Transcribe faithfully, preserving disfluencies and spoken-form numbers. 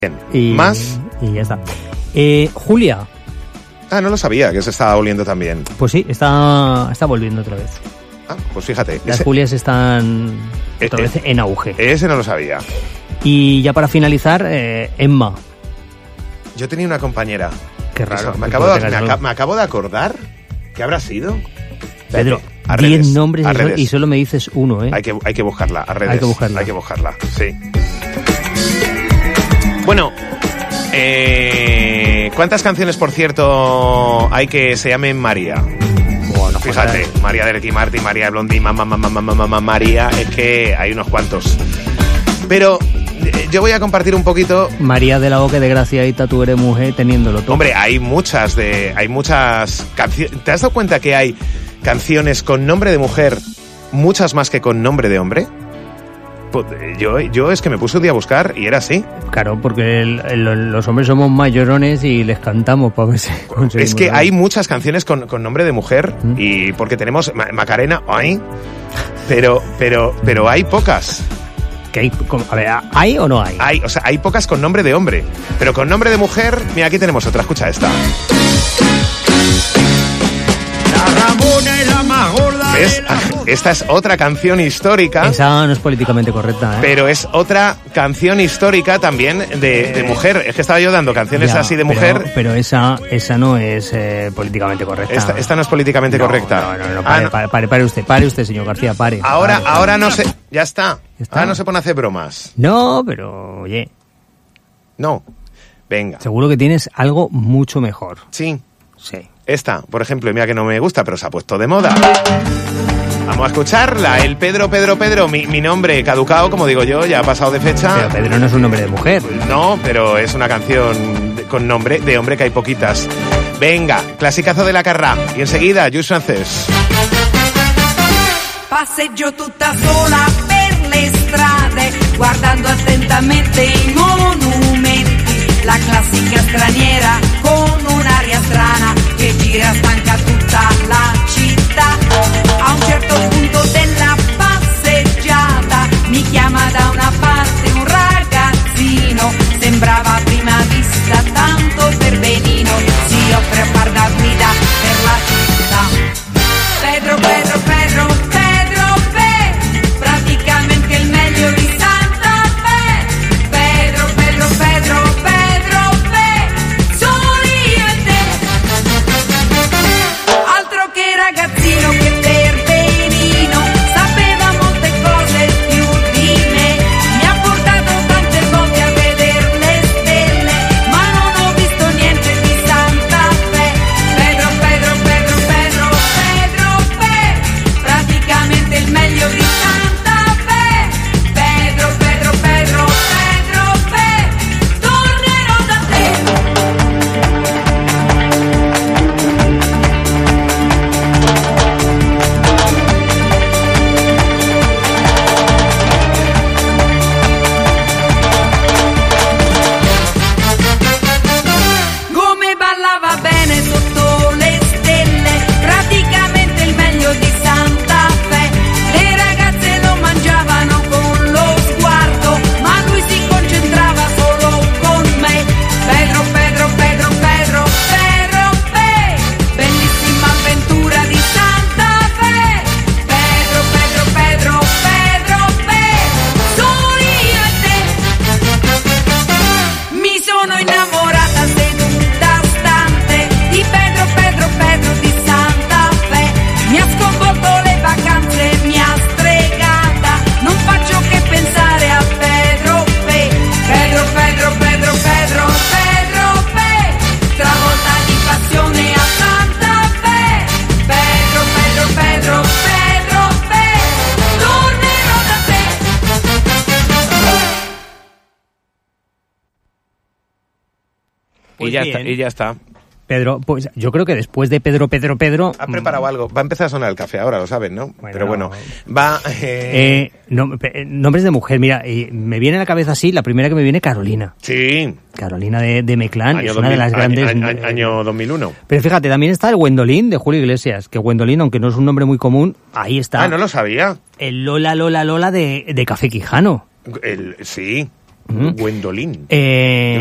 Bien. Y, ¿Más? Y ya está. Eh, Julia. Ah, no lo sabía, que se estaba oliendo también. Pues sí, está, está volviendo otra vez. Ah, pues fíjate. Las ese, Julias están otra eh, vez en auge. Ese no lo sabía. Y ya para finalizar, eh, Emma. Yo tenía una compañera. Qué raro. Eso, me, acabo de, me, aca- me acabo de acordar. ¿Qué habrá sido? Pedro, A diez redes, nombres a y, so- redes. y solo me dices uno, ¿eh? Hay que, hay que buscarla, a redes. Hay que buscarla. Hay que buscarla, sí. Bueno, eh, ¿cuántas canciones, por cierto, hay que se llamen María? Bueno, Fíjate, joder. María de Ricky Martin, María de Blondie, mamá, mamá, mamá, mamá, María, es que hay unos cuantos. Pero eh, yo voy a compartir un poquito. María de la Boca de Graciadita, tú eres mujer teniéndolo todo. Hombre, hay muchas de, hay muchas canciones. ¿Te has dado cuenta que hay canciones con nombre de mujer, muchas más que con nombre de hombre? Pues, yo, yo es que me puse un día a buscar y era así. Claro, porque el, el, los hombres somos mayorones y les cantamos para ver si conseguimos Es que algo. hay muchas canciones con, con nombre de mujer ¿Mm? y porque tenemos Ma- Macarena, ay, pero, pero, pero hay pocas. ¿Qué hay? ¿Cómo? A ver, ¿hay o no hay? Hay, o sea, hay pocas con nombre de hombre, pero con nombre de mujer, mira, aquí tenemos otra, escucha esta. La Ramona es la más gorda. ¿Ves? de la flota. Esta es otra canción histórica. Esa no es políticamente correcta, ¿eh? Pero es otra canción histórica también de, de mujer. Es que estaba yo dando canciones Ya, así de pero- mujer. Pero, esa, esa no es eh, políticamente correcta. Esta, esta no es políticamente No, correcta. No, no, no, Ah, pare, no. pare, pare, pare usted, pare usted, señor García, pare. Ahora, pare, pare. ahora no se... Ya está. Ya está. Ahora no se pone a hacer bromas. No, pero oye, No. Venga. seguro que tienes algo mucho mejor. Sí. Sí. Esta, por ejemplo, y mira que no me gusta, pero se ha puesto de moda. Vamos a escucharla. El Pedro, Pedro, Pedro. Mi, mi nombre caducado, como digo yo, ya ha pasado de fecha. Pero Pedro no es un nombre de mujer. No, pero es una canción de- con nombre de hombre que hay poquitas. Venga, clasicazo de la Carrà. Y enseguida, Lluís Francés. Passeggio tutta sola per le strade, guardando attentamente i monumenti, la classica straniera con un'aria strana che gira stanca tutta la città. A un certo punto della passeggiata mi chiama da una parte un ragazzino, sembrava a prima vista tanto per benino, si offre a far da guida per la città. Pedro, Pedro, Pedro, Pedro Pe, praticamente il meglio di Santa Fe. Pedro, Pedro, Pedro, Pedro Pe, sono io e te. Altro che ragazzino che per benino sapeva molte cose più di me. Mi ha portato tante volte a vedere le stelle, ma non ho visto niente di Santa Fe. Pedro, Pedro, Pedro, Pedro, Pedro Pe, praticamente il meglio di Santa Fe. Pedro, Pedro, Pedro, Pedro Pe, tornerò da te. Come ballava bene sotto le stelle, praticamente il meglio di Santa Fe. Le ragazze lo mangiavano con lo sguardo, ma lui si concentrava solo con me. Pedro, Pedro, Pedro, Pedro, Pedro Pe, bellissima avventura di Santa Fe. Pedro, Pedro, Pedro, Pedro Pe, sono io e te. Mi sono innamorata seduta stante di Pedro, Pedro, Pedro di Santa Fe. Mi ha sconvolto le vacanze, mi ha stregata. Non faccio che pensare a Pedro Pe. Pedro, Pedro, Pedro, Pedro, Pedro Pe, travolta di passione a Santa Fe. Pedro, Pedro, Pedro, Pedro Pe, tornerò da te. Pues y ya bien. está, y ya está. Pedro, pues yo creo que después de Pedro, Pedro, Pedro... Ha preparado algo. Va a empezar a sonar el café ahora, lo saben, ¿no? Bueno, Pero bueno, no. va... eh, Eh, nom- pe- nombres de mujer, mira, eh, me viene a la cabeza así, la primera que me viene, Carolina. sí. Carolina de, de Meclán, Año es una de dos mil las grandes... año, año- eh, año dos mil uno. Pero fíjate, también está el Gwendolyn de Julio Iglesias, que Gwendolyn, aunque no es un nombre muy común, ahí está. Ah, no lo sabía. El Lola, Lola, Lola de, de Café Quijano. El, sí. Uh-huh. Gwendolyn. Eh,